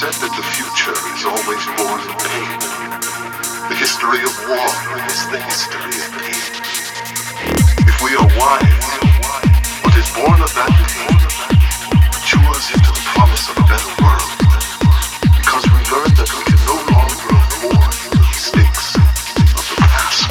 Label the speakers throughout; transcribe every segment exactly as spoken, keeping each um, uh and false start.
Speaker 1: said that the future is always born in pain. The history of war is the history of pain. If we are wise, what is born of that pain matures into the promise of a better world. Because we learn that we can no longer afford the mistakes of the past.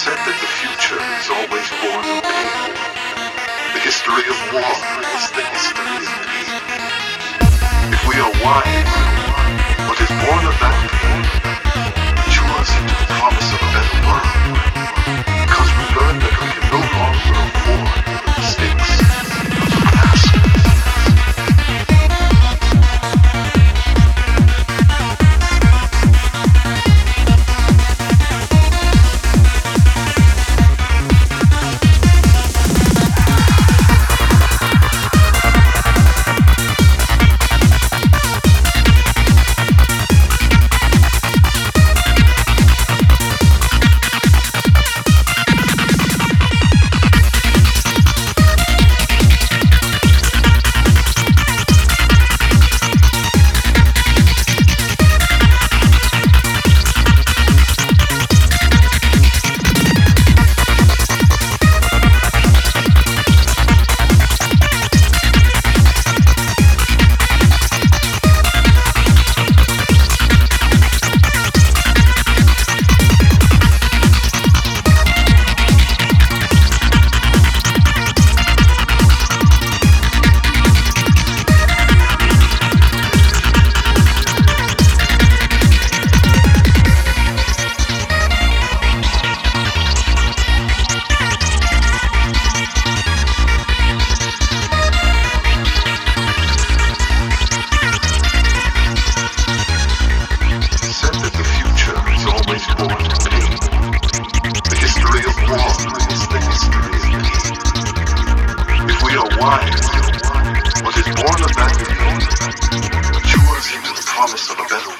Speaker 1: said that the future is always born of pain. The history of war is the history of pain. If we are wise, what is born of that pain matures into the promise of a better world, because we learn that we can no longer afford the mistakes of the past. What is born of that pain matures into the promise of a better